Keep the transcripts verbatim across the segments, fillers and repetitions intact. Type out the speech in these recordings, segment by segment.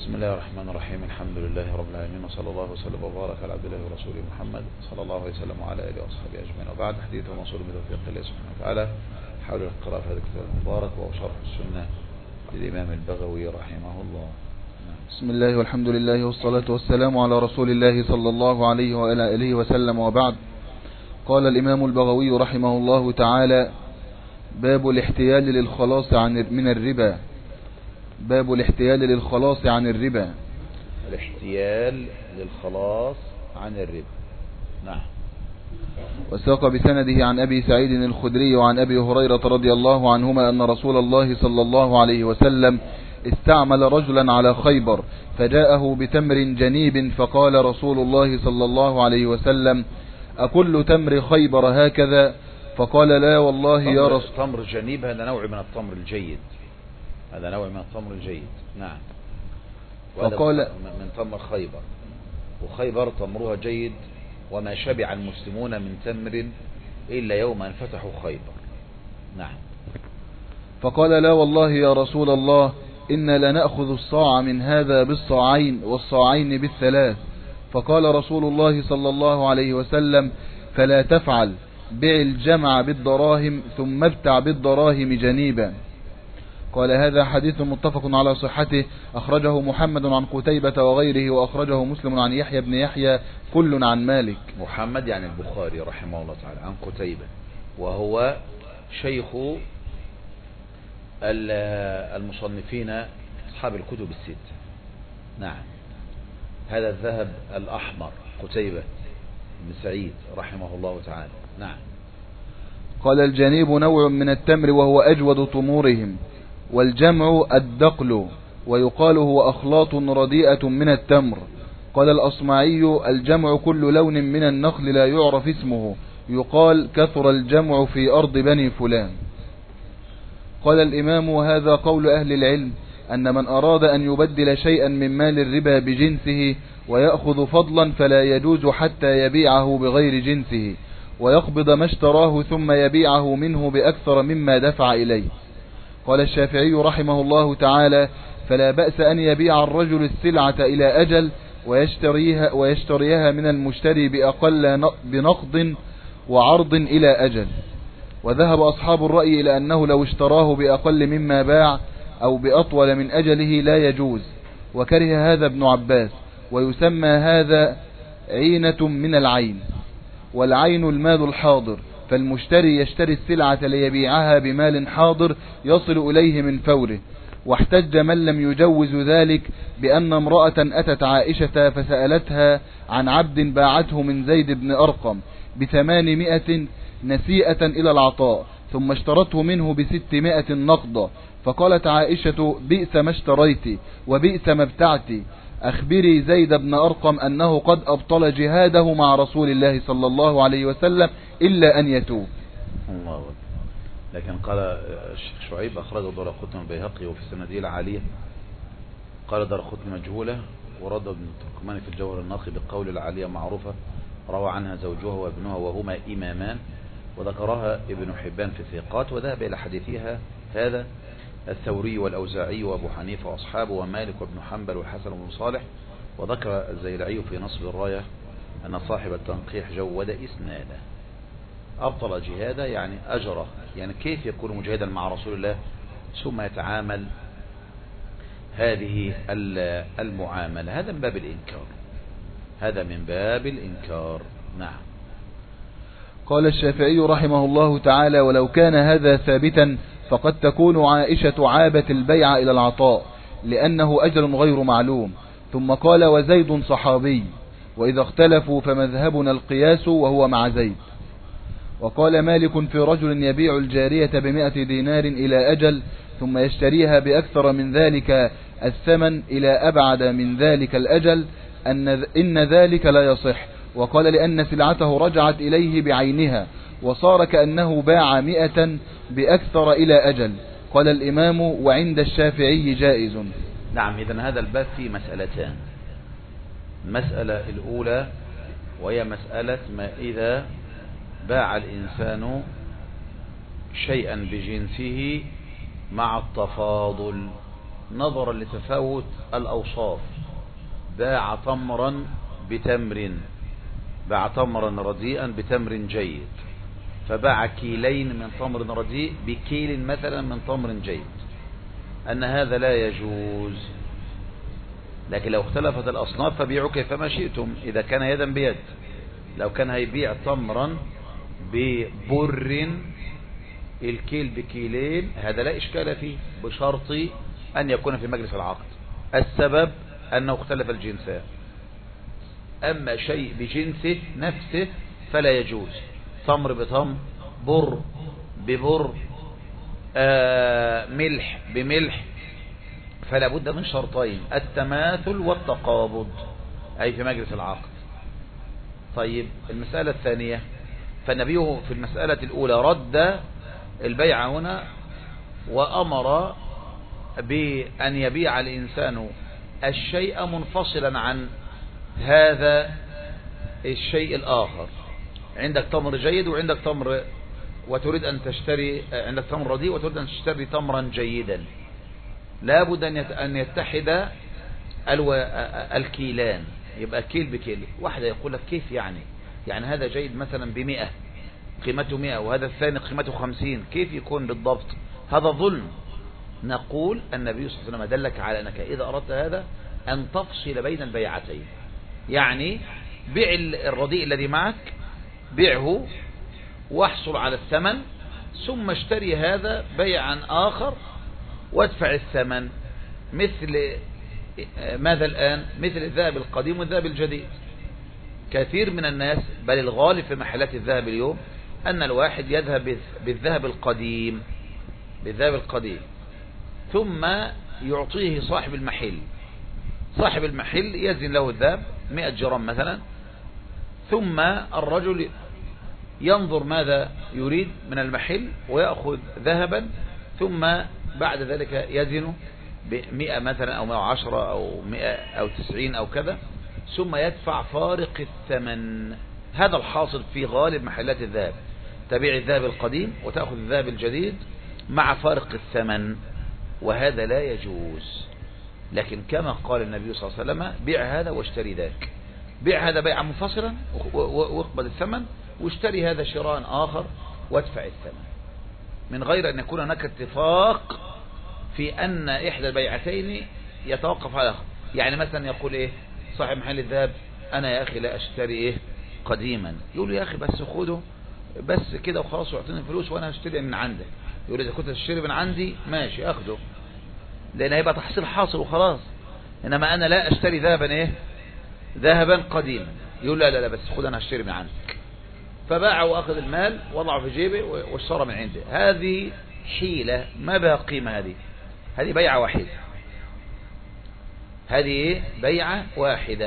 بسم الله الرحمن الرحيم. الحمد لله رب العالمين، وصلى الله وسلم وبارك على عبد الله ورسوله محمد صلى الله عليه وسلم وعلى اله واصحابه اجمعين، وبعد. حديث وموصول بتوفيق الله سبحانه وتعالى حول القراءة في هذا الكتاب المبارك وهو شرح السنة للإمام البغوي رحمه الله. بسم الله والحمد لله والصلاة والسلام على رسول الله صلى الله عليه وعلى آله وسلم، وبعد. قال الإمام البغوي رحمه الله تعالى: باب الاحتيال للخلاص عن من الربا. باب الاحتيال للخلاص عن الربا. الاحتيال للخلاص عن الربا. نعم. وساق بسنده عن أبي سعيد الخدري وعن أبي هريرة رضي الله عنهما أن رسول الله صلى الله عليه وسلم استعمل رجلا على خيبر، فجاءه بتمر جنيب، فقال رسول الله صلى الله عليه وسلم: أكل تمر خيبر هكذا؟ فقال: لا والله يا رسول. تمر جنيب هذا نوع من التمر الجيد، هذا نوع من التمر الجيد. نعم. فقال من تمر خيبر، وخيبر تمرها جيد، وما شبع المسلمون من تمر إلا يوم أن فتحوا خيبر. نعم. فقال: لا والله يا رسول الله، إنا لنأخذ الصاع من هذا بالصاعين والصاعين بالثلاث. فقال رسول الله صلى الله عليه وسلم: فلا تفعل، بع الجمع بالدراهم ثم ابتع بالدراهم جنيبا. قال: هذا حديث متفق على صحته، أخرجه محمد عن قتيبة وغيره، وأخرجه مسلم عن يحيى بن يحيى، كل عن مالك. محمد يعني البخاري رحمه الله تعالى، عن قتيبة، وهو شيخ المصنفين أصحاب الكتب الست. نعم. هذا الذهب الأحمر قتيبة بن سعيد رحمه الله تعالى. نعم. قال: الجنيب نوع من التمر وهو أجود طمورهم، والجمع الدقل، ويقال هو أخلاط رديئة من التمر. قال الأصمعي: الجمع كل لون من النخل لا يعرف اسمه، يقال كثر الجمع في أرض بني فلان. قال الإمام: وهذا قول أهل العلم، أن من أراد أن يبدل شيئا من مال الربا بجنسه ويأخذ فضلا فلا يجوز حتى يبيعه بغير جنسه، ويقبض ما اشتراه ثم يبيعه منه بأكثر مما دفع إليه. قال الشافعي رحمه الله تعالى: فلا بأس أن يبيع الرجل السلعة إلى أجل ويشتريها, ويشتريها من المشتري بأقل بنقد وعرض إلى أجل. وذهب أصحاب الرأي إلى أنه لو اشتراه بأقل مما باع أو بأطول من أجله لا يجوز، وكره هذا ابن عباس، ويسمى هذا عينة من العين، والعين المال الحاضر، فالمشتري يشتري السلعة ليبيعها بمال حاضر يصل إليه من فوره. واحتج من لم يجوز ذلك بأن امرأة أتت عائشة فسألتها عن عبد باعته من زيد بن أرقم بثمانمائة نسيئة إلى العطاء، ثم اشترته منه بستمائة نقدا، فقالت عائشة: بئس ما اشتريت وبئس ما ابتعت، أخبري زيد بن أرقم أنه قد أبطل جهاده مع رسول الله صلى الله عليه وسلم إلا أن يتوب. الله أكبر. لكن قال الشيخ شعيب: أخرجه دارقطني البيهقي وفي سنده العالية. قال دارقطني مجهولة، ورد ابن التركماني في الجوهر النقي بقول العالية معروفة، روى عنها زوجها وابنها وهما إمامان، وذكرها ابن حبان في الثقات، وذهب إلى حديثها هذا الثوري والأوزاعي وأبو حنيفة وأصحابه ومالك وابن حنبل والحسن بن صالح. وذكر الزيلعي في نصب الراية أن صاحب التنقيح جود إسناده. أبطل جهاده يعني أجره، يعني كيف يكون مجاهدا مع رسول الله ثم يتعامل هذه المعاملة؟ هذا من باب الإنكار، هذا من باب الإنكار. نعم. قال الشافعي رحمه الله تعالى: ولو كان هذا ثابتا فقد تكون عائشة عابت البيع إلى العطاء، لأنه أجل غير معلوم. ثم قال: وزيد صحابي، وإذا اختلفوا فمذهبنا القياس وهو مع زيد. وقال مالك: في رجل يبيع الجارية بمائة دينار إلى أجل ثم يشتريها بأكثر من ذلك الثمن إلى أبعد من ذلك الأجل، أن إن ذلك لا يصح. وقال: لأن سلعته رجعت إليه بعينها، وصار كأنه باع مئة بأكثر إلى أجل. قال الإمام: وعند الشافعي جائز. نعم. إذن هذا الباب فيه مسألتان. المسألة الأولى وهي مسألة ما إذا باع الإنسان شيئا بجنسه مع التفاضل نظرا لتفاوت الأوصاف. باع تمرا بتمر، باع تمرا رديئا بتمر جيد، فباع كيلين من تمر رديء بكيل مثلا من تمر جيد، أن هذا لا يجوز. لكن لو اختلفت الأصناف فبيعوا كيفما شئتم إذا كان يدا بيد. لو كان هيبيع تمرا ببر الكيل بكيلين هذا لا إشكال فيه، بشرط أن يكون في مجلس العقد. السبب أنه اختلف الجنسان. أما شيء بجنسه نفسه فلا يجوز. تمر بتمر، بر ببر، آه ملح بملح، فلا بد من شرطين: التماثل والتقابض، أي في مجلس العقد. طيب المسألة الثانية، فالنبي في المسألة الأولى رد البيع هنا وأمر بأن يبيع الإنسان الشيء منفصلا عن هذا الشيء الآخر. عندك تمر جيد وعندك تمر وتريد أن تشتري، عندك تمر رديء وتريد أن تشتري تمرا جيدا، لا بد أن يتحد الكيلان، يبقى كيل بكيل. واحدة يقول لك كيف يعني يعني هذا جيد مثلا بمئة قيمته مئة وهذا الثاني قيمته خمسين، كيف يكون بالضبط؟ هذا ظلم. نقول النبي صلى الله عليه وسلم دلك على أنك إذا أردت هذا أن تفصل بين البيعتين، يعني بيع الرديء الذي معك، بيعه واحصل على الثمن، ثم اشتري هذا بيعا آخر وادفع الثمن. مثل ماذا الآن؟ مثل الذهب القديم والذهب الجديد. كثير من الناس بل الغالب في محلات الذهب اليوم أن الواحد يذهب بالذهب القديم بالذهب القديم ثم يعطيه صاحب المحل. صاحب المحل يزن له الذهب مئة جرام مثلا، ثم الرجل ينظر ماذا يريد من المحل ويأخذ ذهبا، ثم بعد ذلك يزنه بمئة مثلا أو مئة وعشرة أو مئة أو تسعين أو كذا، ثم يدفع فارق الثمن. هذا الحاصل في غالب محلات الذهب، تبيع الذهب القديم وتأخذ الذهب الجديد مع فارق الثمن، وهذا لا يجوز. لكن كما قال النبي صلى الله عليه وسلم: بيع هذا واشتري ذاك، بيع هذا بيعا منفصلا واقبل الثمن، واشتري هذا شراء آخر وادفع الثمن، من غير أن يكون هناك اتفاق في أن إحدى البيعتين يتوقف على الآخر. يعني مثلا يقول إيه صاحب محل الذهب: أنا يا أخي لا أشتري إيه قديما. يقول له: يا أخي بس خده بس كده وخلاص واعطيني فلوس وأنا هشتري من عندك. يقول: إذا كنت تشتري من عندي ماشي أخده، لأن هيبقى تحصيل حاصل وخلاص. إنما أنا لا أشتري ذهبا إيه ذهبا قديما. يقول: لا لا لا بس خد أنا هشتري من عندك. فباع وأخذ المال وضعه في جيبه واشترى من عنده. هذه حيلة ما بها قيمة. هذه هذه بيعة واحدة، هذه بيعة واحدة،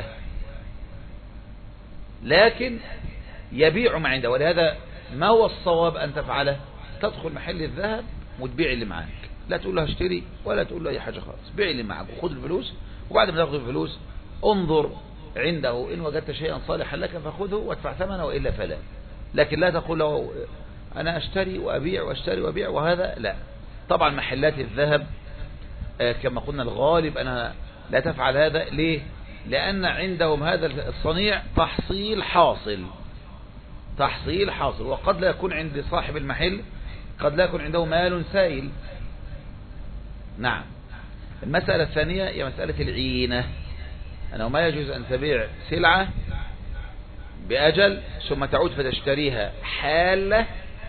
لكن يبيع ما عنده. ولهذا ما هو الصواب أن تفعله؟ تدخل محل الذهب وتبيع اللي معك، لا تقول له اشتري ولا تقول له أي حاجة خالص. بيع اللي معك وخذ الفلوس، وبعد ما تاخذ الفلوس انظر عنده، إن وجدت شيئا صالحا لك فخذه وادفع ثمنه وإلا فلا. لكن لا تقول له أنا أشتري وأبيع وأشتري وأبيع، وهذا لا. طبعا محلات الذهب كما قلنا الغالب أنها لا تفعل هذا. ليه؟ لأن عندهم هذا الصنيع تحصيل حاصل تحصيل حاصل وقد لا يكون عند صاحب المحل، قد لا يكون عنده مال سائل. نعم. المسألة الثانية هي مسألة العينة، أنه ما يجوز أن تبيع سلعة بأجل ثم تعود فتشتريها حالة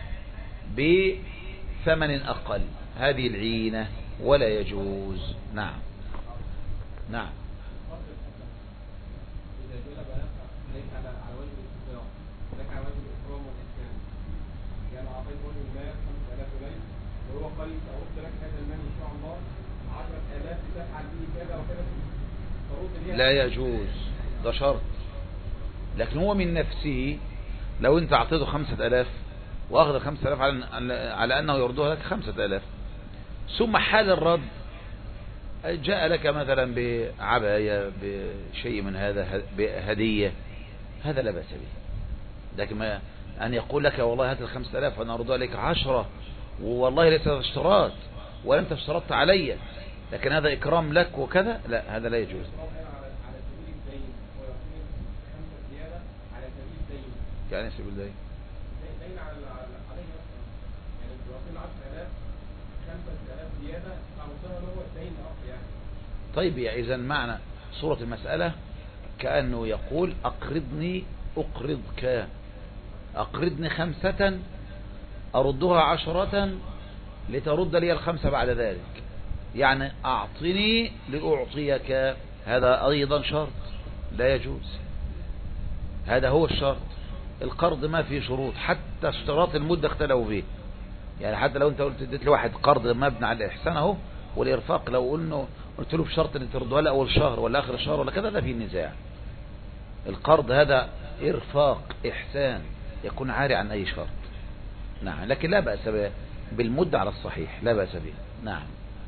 بثمن أقل، هذه العينة ولا يجوز. نعم نعم. لا يجوز، ده شرط. لكن هو من نفسه لو انت اعطيته خمسة الاف واخذ خمسة الاف على, على انه يردوها لك خمسة الاف، ثم حال الرد جاء لك مثلا بعباية بشيء من هذا بهدية، هذا لا بأس به. لكن ما أن يقول لك والله هات الخمسة الاف وأنا أردها لك عشرة والله ليس اشتراط ولا أنت اشترطت علي، لكن هذا إكرام لك وكذا لا، هذا لا يجوز. يعني سبيل الدين طيب، إذا معنى صورة المسألة كأنه يقول أقرضني أقرضك، أقرضني خمسة أردها عشرة لترد لي الخمسة بعد ذلك، يعني أعطني لأعطيك، هذا أيضا شرط لا يجوز. هذا هو الشرط. القرض ما فيه شروط، حتى اشتراط المدة اختلفوا فيه. يعني حتى لو انت قلت اديت لواحد قرض مبني على الإحسان اهو والإرفاق، لو قلنا قلت له بشرط ان تردها له أول شهر ولا آخر الشهر ولا كذا، ده فيه نزاع. القرض هذا إرفاق إحسان يكون عاري عن أي شرط. نعم، لكن لا بأس بالمدة على الصحيح، لا بأس به. نعم.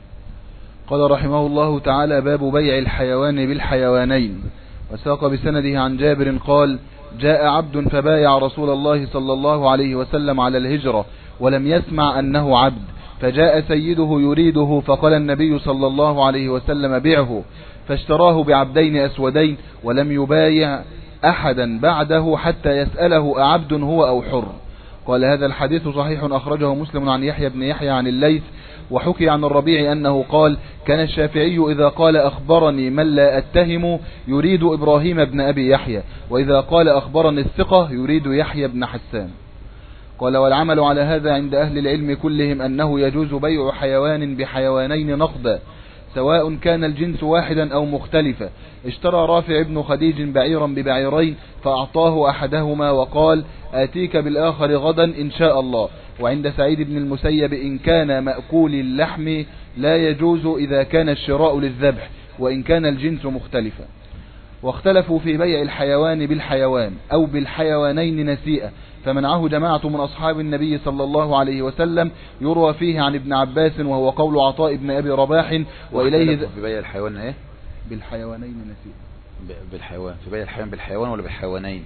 قال رحمه الله تعالى: باب بيع الحيوان بالحيوانين. وساق بسنده عن جابر قال: جاء عبد فبايع رسول الله صلى الله عليه وسلم على الهجرة ولم يسمع أنه عبد، فجاء سيده يريده، فقال النبي صلى الله عليه وسلم: بيعه، فاشتراه بعبدين أسودين ولم يبايع أحدا بعده حتى يسأله أعبد هو أو حر. قال: هذا الحديث صحيح، أخرجه مسلم عن يحيى بن يحيى عن الليث. وحكي عن الربيع أنه قال: كان الشافعي إذا قال أخبرني من لا أتهم يريد إبراهيم بن أبي يحيى، وإذا قال أخبرني الثقة يريد يحيى بن حسان. قال: والعمل على هذا عند أهل العلم كلهم أنه يجوز بيع حيوان بحيوانين نقدا، سواء كان الجنس واحدا أو مختلفا. اشترى رافع بن خديج بعيرا ببعيرين فأعطاه أحدهما وقال: آتيك بالآخر غدا إن شاء الله. وعند سعيد بن المسيب: إن كان مأكول اللحم لا يجوز إذا كان الشراء للذبح وإن كان الجنس مختلفا. واختلفوا في بيع الحيوان بالحيوان أو بالحيوانين نسيئة، فمنعه جماعة من أصحاب النبي صلى الله عليه وسلم، يروى فيه عن ابن عباس وهو قول عطاء بن أبي رباح. وإليه في بيع الحيوان ايه؟ بالحيوانين نسيئة. بالحيوان، في بيع الحيوان بالحيوان ولا بالحيوانين؟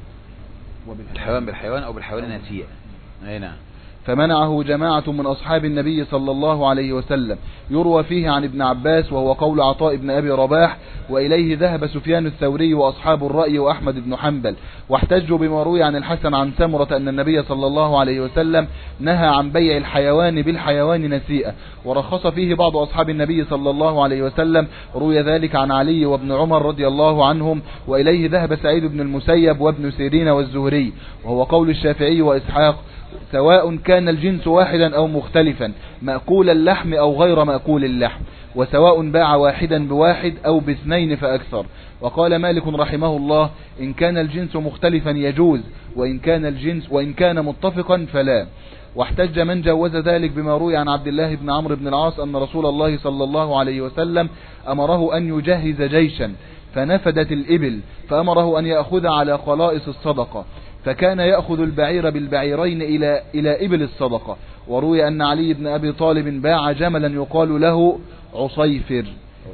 الحيوان بالحيوان أو بالحيوان نسيئة. أي نعم. فمنعه جماعة من أصحاب النبي صلى الله عليه وسلم، يروى فيه عن ابن عباس وهو قول عطاء بن أبي رباح. وإليه ذهب سفيان الثوري وأصحاب الرأي وأحمد بن حنبل، واحتجوا بما روي عن الحسن عن سمرة أن النبي صلى الله عليه وسلم نهى عن بيع الحيوان بالحيوان نسيئة، ورخص فيه بعض أصحاب النبي صلى الله عليه وسلم، روي ذلك عن علي وابن عمر رضي الله عنهم. وإليه ذهب سعيد بن المسيب وابن سيرين والزهري، وهو قول الشافعي وإسحاق، سواء كان الجنس واحدا أو مختلفا، مأكول اللحم أو غير مأكول اللحم، وسواء باع واحدا بواحد أو باثنين فأكثر. وقال مالك رحمه الله: إن كان الجنس مختلفا يجوز، وإن كان الجنس وإن كان متفقا فلا. واحتج من جوز ذلك بما روي عن عبد الله بن عمرو بن العاص أن رسول الله صلى الله عليه وسلم أمره أن يجهز جيشا فنفدت الإبل، فأمره أن يأخذ على خلائص الصدقة، فكان يأخذ البعير بالبعيرين إلى إلى إبل الصدقة. وروي أن علي بن أبي طالب باع جملا يقال له عصيفر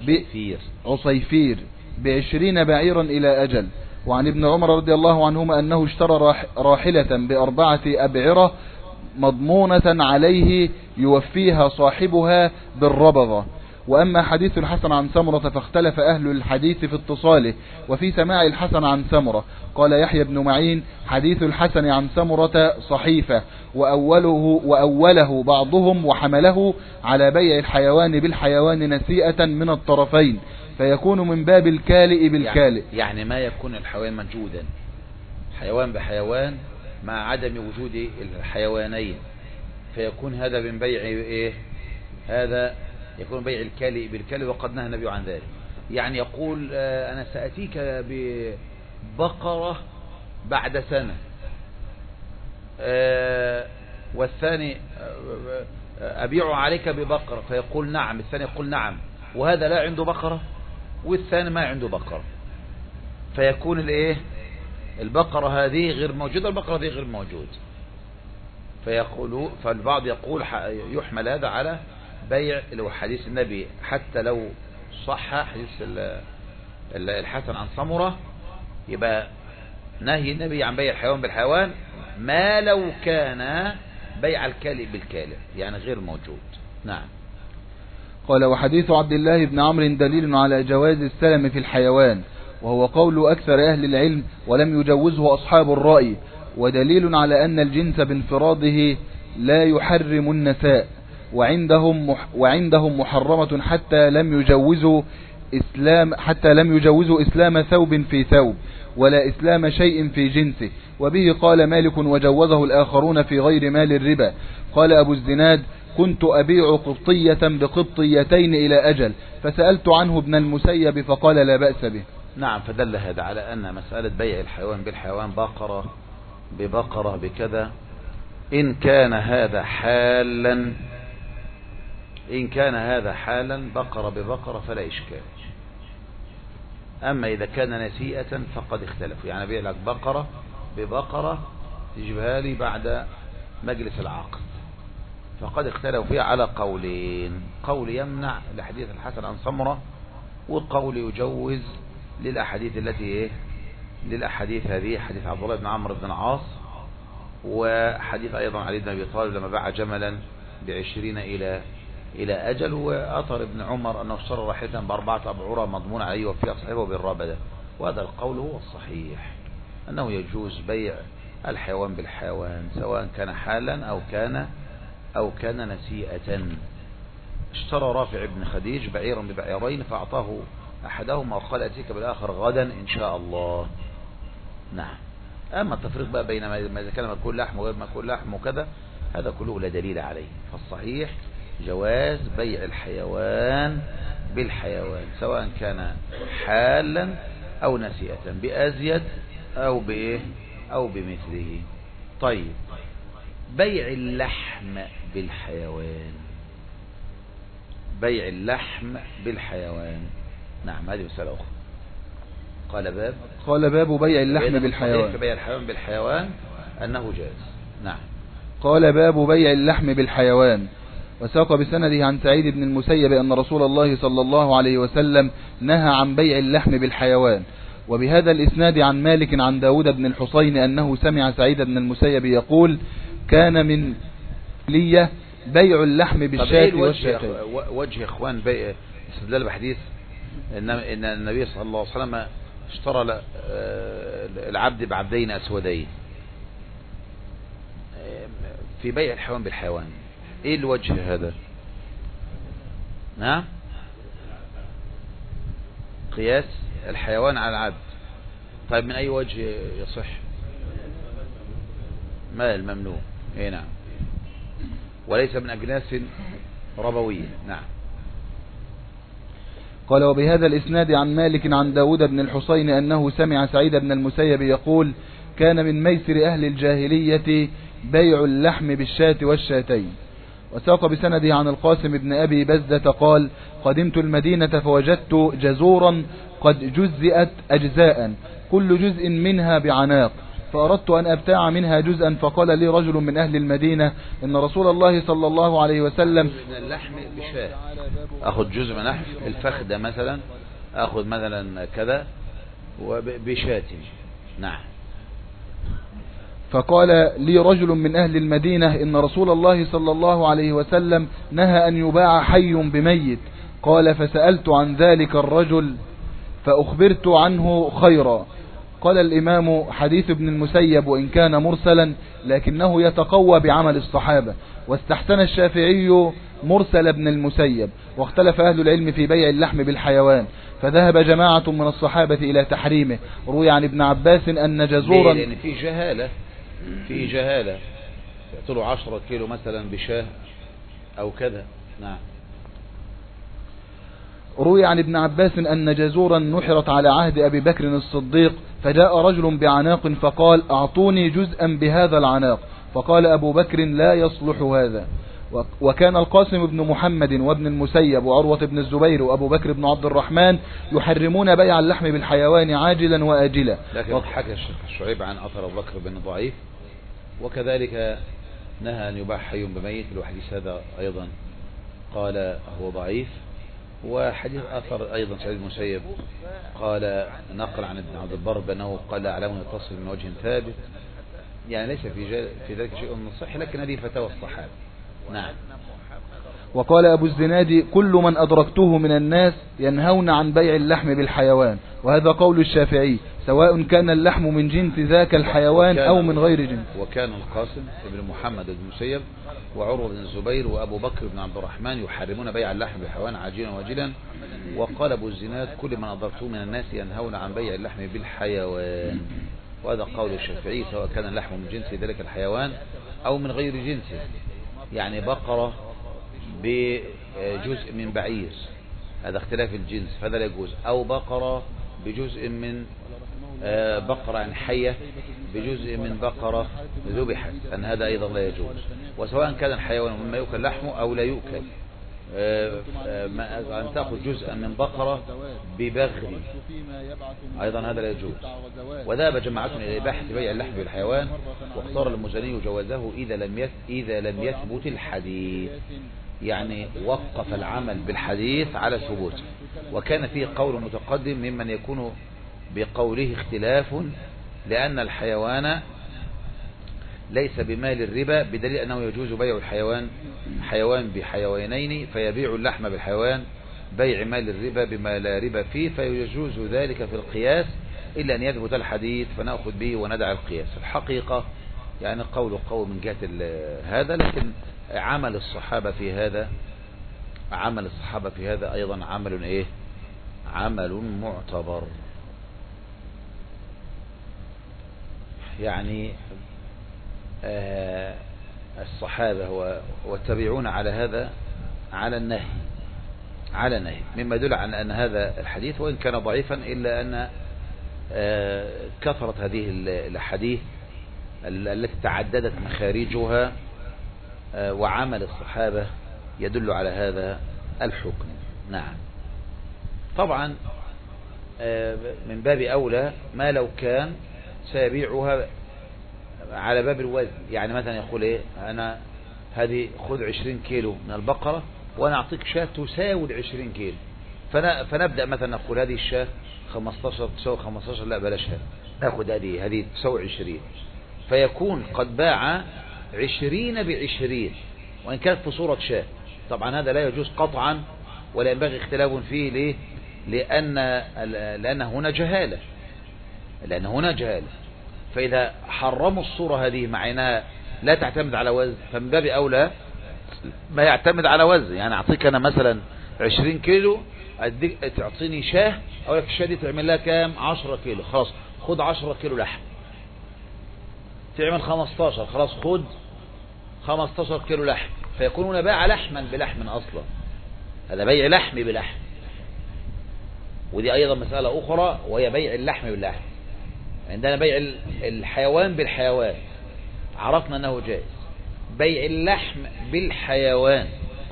عصيفير بعشرين بعيرا إلى أجل. وعن ابن عمر رضي الله عنهما أنه اشترى راحلة بأربعة أبعرة مضمونة عليه يوفيها صاحبها بالربضة. وأما حديث الحسن عن سمرة فاختلف أهل الحديث في اتصاله وفي سماع الحسن عن سمرة. قال يحيى بن معين: حديث الحسن عن سمرة صحيفة، وأوله, وأوله بعضهم وحمله على بيع الحيوان بالحيوان نسيئة من الطرفين، فيكون من باب الكالئ بالكالئ. يعني, يعني ما يكون الحيوان موجودا حيوان بحيوان مع عدم وجود الحيوانين، فيكون هذا من بيع إيه؟ هذا يكون بيع الكالئ بالكالئ، وقد نهى النبي عن ذلك. يعني يقول أنا سأتيك ببقرة بعد سنة، والثاني أبيع عليك ببقرة، فيقول نعم، الثاني يقول نعم، وهذا لا عنده بقرة والثاني ما عنده بقرة، فيكون الايه البقرة هذه غير موجودة، البقرة هذه غير موجود، فيقولوا فالبعض يقول يحمل هذا على بيع لو حديث النبي، حتى لو صح حديث الحسن عن سمرة، يبقى نهي النبي عن بيع الحيوان بالحيوان ما لو كان بيع الكالئ بالكالئ، يعني غير موجود. نعم. قال وحديث عبد الله بن عمرو دليل على جواز السلم في الحيوان، وهو قول أكثر أهل العلم ولم يجوزه أصحاب الرأي، ودليل على أن الجنس بانفراده لا يحرم النساء، وعندهم وعندهم محرمة حتى لم يجوزوا إسلام حتى لم يجوزوا إسلام ثوب في ثوب ولا إسلام شيء في جنسه. وبه قال مالك وجوزه الآخرون في غير مال الربا. قال أبو الزناد كنت أبيع قبطية بقبطيتين إلى أجل، فسألت عنه ابن المسيب فقال لا بأس به. نعم، فدل هذا على أن مسألة بيع الحيوان بالحيوان، بقرة ببقرة بكذا، إن كان هذا حالا إن كان هذا حالا بقرة ببقرة فلا إشكال. أما إذا كان نسيئة فقد اختلفوا، يعني بيع لك بقرة ببقرة تجيبها لي بعد مجلس العقد، فقد اختلفوا فيها على قولين: قول يمنع لحديث الحسن عن سمرة، وقول يجوز للأحاديث التي إيه للأحاديث هذه، حديث عبد الله بن عمرو بن العاص، وحديث أيضا علي بن أبي طالب لما باع جملا بعشرين إلى إلى أجل، وأثر ابن عمر أنه اشترى راحلة بأربعة أبعرة مضمون عليه وفيها صاحبه بالرابدة. وهذا القول هو الصحيح، أنه يجوز بيع الحيوان بالحيوان سواء كان حالا أو كان أو كان نسيئة. اشترى رافع بن خديج بعيرا ببعيرين فأعطاه أحدهما وقال أتيك بالآخر غدا إن شاء الله. نعم. أما التفريق بقى بين ما إذا كان مأكول لحم وغير مأكول لحم وكذا، هذا كله لا دليل عليه. فالصحيح جواز بيع الحيوان بالحيوان سواء كان حالا أو نسيئة، بأزيد أو بإيه أو بمثله. طيب، بيع اللحم بالحيوان بيع اللحم بالحيوان نعم، هذه مسألة أخرى. قال باب قال باب بيع اللحم بالحيوان. بيع الحيوان بالحيوان أنه جائز. نعم. قال باب بيع اللحم بالحيوان. وساق بسنده عن سعيد بن المسيب أن رسول الله صلى الله عليه وسلم نهى عن بيع اللحم بالحيوان. وبهذا الإسناد عن مالك عن داود بن الحصين أنه سمع سعيد بن المسيب يقول كان من لي بيع اللحم بالشاة والشاتين. وجه إخوان بيع استدلال بحديث إن إن النبي صلى الله عليه وسلم اشترى العبد بعبدين أسودين في بيع الحيوان بالحيوان. ايه الوجه هذا؟ نعم، قياس الحيوان على العبد. طيب من اي وجه يصح؟ ما الممنوع. ايه نعم، وليس من اجناس ربوية. نعم. قال وبهذا الاسناد عن مالك عن داود بن الحصين أنه سمع سعيد بن المسيب يقول كان من ميسر أهل الجاهلية بيع اللحم بالشاة والشاتين. وساق بسنده عن القاسم بن أبي بزة قال قدمت المدينة فوجدت جزورا قد جزئت أجزاء كل جزء منها بعناق، فأردت أن أبتاع منها جزءا، فقال لي رجل من أهل المدينة إن رسول الله صلى الله عليه وسلم من اللحم بشاة، أخذ جزء من لحم الفخذ مثلا، أخذ مثلا كذا وبشاة. نعم. فقال لي رجل من أهل المدينة إن رسول الله صلى الله عليه وسلم نهى أن يباع حي بميت. قال فسألت عن ذلك الرجل فأخبرت عنه خيرا. قال الإمام حديث ابن المسيب وإن كان مرسلا لكنه يتقوى بعمل الصحابة، واستحسن الشافعي مرسل ابن المسيب، واختلف أهل العلم في بيع اللحم بالحيوان، فذهب جماعة من الصحابة إلى تحريمه. روي عن ابن عباس أن جزورا، لأن في جهالة في جهالة يعطلوا عشرة كيلو مثلا بشاه أو كذا. نعم. روي عن ابن عباس أن جزورا نحرت على عهد أبي بكر الصديق، فجاء رجل بعناق فقال أعطوني جزءا بهذا العناق، فقال أبو بكر لا يصلح هذا. وكان القاسم بن محمد وابن المسيب وعروة بن الزبير وأبو بكر بن عبد الرحمن يحرمون بيع اللحم بالحيوان عاجلا وآجلا. لكن حكى الشيخ شعيب عن أثر أبو بكر بن ضعيف، وكذلك نهى أن يباع حي بميت. الحديث هذا أيضا قال هو ضعيف. وحديث أثر أيضا سعيد المسيب قال نقل عن ابن عبد البر بأنه قال أعلم يتصل من وجه ثابت، يعني ليس في في ذلك شيء من الصح، لكن هذه فتاوى الصحابة. نعم. وقال أبو الزناد كل من أدركته من الناس ينهون عن بيع اللحم بالحيوان، وهذا قول الشافعي سواء كان اللحم من جنس ذاك الحيوان أو من غير جنس. وكان القاسم بن محمد بن مسيب وعروة بن الزبير وأبو بكر بن عبد الرحمن يحرمون بيع اللحم بالحيوان عاجلا واجلا. وقال أبو الزناد كل من أدركته من الناس ينهون عن بيع اللحم بالحيوان، وهذا قول الشافعي سواء كان اللحم من جنس ذلك الحيوان أو من غير جنسه، يعني بقرة بجزء من بعير هذا اختلاف الجنس فهذا لا يجوز، أو بقرة بجزء من بقرة عن حية بجزء من بقرة ذبحت أن هذا أيضا لا يجوز. وسواء كان الحيوان مما يؤكل لحمه أو لا يؤكل، أن تأخذ جزءا من بقرة ببغل أيضا هذا لا يجوز. وذهب جماعة إلى إباحة بيع اللحم بالحيوان، واختار المزني جوازه إذا لم إذا لم يثبت الحديث، يعني وقف العمل بالحديث على ثبوته. وكان فيه قول متقدم ممن يكون بقوله اختلاف، لأن الحيوان ليس بمال الربا، بدليل أنه يجوز بيع الحيوان حيوان بحيوانين، فيبيع اللحم بالحيوان بيع مال الربا بما لا ربا فيه، فيجوز ذلك في القياس إلا أن يثبت الحديث فنأخذ به وندع القياس. الحقيقة يعني قول قول من جهة هذا، لكن عمل الصحابة في هذا عمل الصحابة في هذا أيضا عمل إيه عمل معتبر. يعني آه الصحابة والتابعون على هذا على النهي على النهي مما يدل على أن هذا الحديث وإن كان ضعيفا إلا أن آه كثرة هذه الحديث التي تعددت مخارجها آه وعمل الصحابة يدل على هذا الحكم. نعم طبعا آه من باب أولى ما لو كان سيبيعها على باب الوزن، يعني مثلا يقول ايه انا هذه خذ عشرين كيلو من البقرة وانا اعطيك شاة تساوي عشرين كيلو، فنبدأ مثلا نقول هذه الشاة خمستاشر تساوي خمستاشر، لا بلاشها ناخذ هذه هذه تساوي عشرين، فيكون قد باع عشرين بعشرين وان كانت في صورة شاة. طبعا هذا لا يجوز قطعا ولا ينبغي اختلاف فيه. ليه؟ لأن لأن هنا جهالة لأن هنا جهالة فإذا حرموا الصورة هذه مع أنها لا تعتمد على وزن، فمن باب أولى ما يعتمد على وزن. يعني أعطيك أنا مثلا عشرين كيلو تعطيني شاه، أقول لك الشاه دي تعمل لها كام؟ عشرة كيلو، خلاص خد عشرة كيلو لحم. تعمل خمستاشر، خلاص خد خمستاشر كيلو لحم، فيكونون باع لحما بلحم أصلا، هذا بيع لحم بلحم. ودي أيضا مسألة أخرى وهي بيع اللحم باللحم. عندنا بيع الحيوان بالحيوان عرفنا أنه جائز، بيع اللحم بالحيوان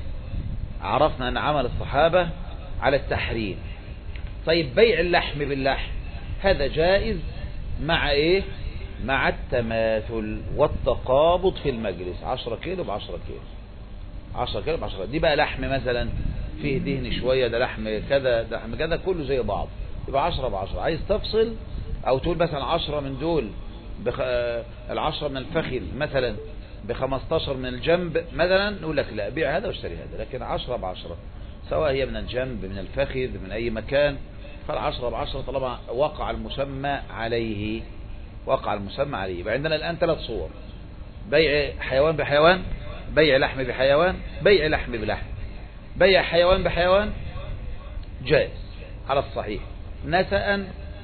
عرفنا أن عمل الصحابة على التحريم. طيب بيع اللحم باللحم هذا جائز مع إيه؟ مع التماثل والتقابض في المجلس، عشرة كيلو بعشرة كيلو عشرة كيلو بعشرة. دي بقى لحم مثلا فيه دهن شوية، ده لحم كذا، ده لحم كذا، كله زي بعض، يبقى عشرة بعشرة. عايز تفصل او تقول مثلا عشرة من دول بخ... العشرة من الفخذ مثلا بخمستاشر من الجنب مثلا، نقول لك لا بيع هذا واشتري هذا. لكن عشرة بعشرة سواء هي من الجنب من الفخذ من اي مكان، فالعشرة بعشرة طالما وقع المسمى عليه وقع المسمى عليه. يبقى عندنا الان ثلاث صور: بيع حيوان بحيوان، بيع لحم بحيوان، بيع لحم بلحم. بيع حيوان بحيوان جائز على الصحيح نسأ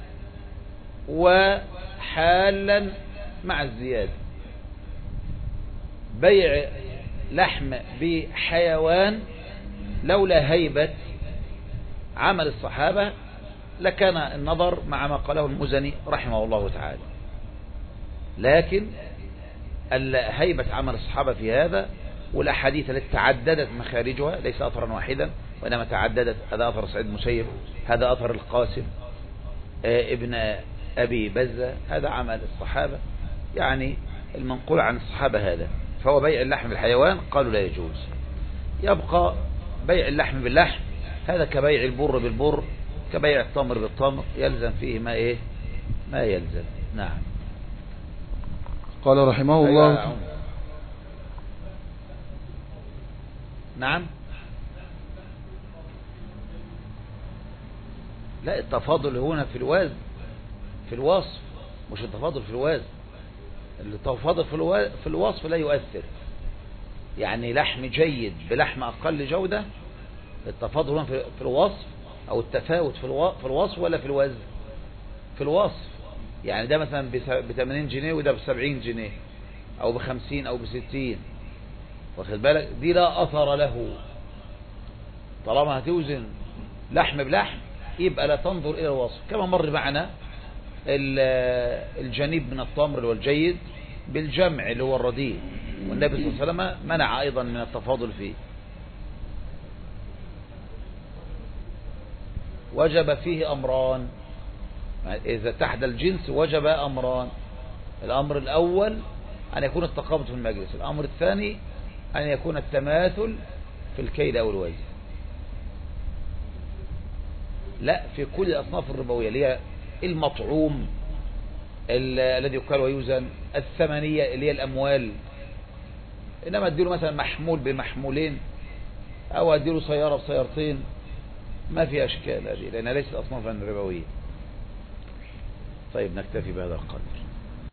وحالا مع الزيادة. بيع لحم بحيوان لولا هيبة عمل الصحابة لكان النظر مع ما قاله المزني رحمه الله تعالى، لكن هيبة عمل الصحابة في هذا والأحاديث التي تعددت مخارجها ليس أثرا واحدا وإنما تعددت. هذا أثر سعيد المسيب، هذا أثر القاسم ابن أبي بزة، هذا عمل الصحابة، يعني المنقول عن الصحابة هذا. فهو بيع اللحم بالحيوان قالوا لا يجوز. يبقى بيع اللحم باللحم، هذا كبيع البر بالبر، كبيع التمر بالتمر، يلزم فيه ما إيه ما يلزم. نعم. قال رحمه الله. نعم. لا، التفاضل هنا في الوزن في الوصف، مش التفاضل في الوزن. التفاضل في, الو... في الوصف لا يؤثر. يعني لحم جيد بلحم أقل جودة، التفاضل هنا في... في الوصف أو التفاوت في, الو... في الوصف ولا في الوزن؟ في الوصف. يعني ده مثلا ب ثمانين جنيه وده ب سبعين جنيه أو ب خمسين أو ب ستين، واخد بالك؟ دي لا أثر له. طالما هتوزن لحم بلحم يبقى لا تنظر إلى الوصف. كما مر معنا الجنيب من التمر والجيد بالجمع اللي هو الرديء، والنبي صلى الله عليه وسلم منع أيضا من التفاضل فيه. وجب فيه أمران، إذا اتحد الجنس وجب أمران. الأمر الأول أن يكون التقابض في المجلس، الأمر الثاني أن يكون التماثل في الكيل أو الوزن. لا، في كل الأصناف الربوية اللي هي المطعوم الذي يقال ويوزن، الثمنية اللي هي الأموال. إنما أديله مثلا محمول بمحمولين أو أديله سيارة بسيارتين ما في أشكال هذه، لأنها ليست أصنافا ربوية. طيب نكتفي بهذا القدر.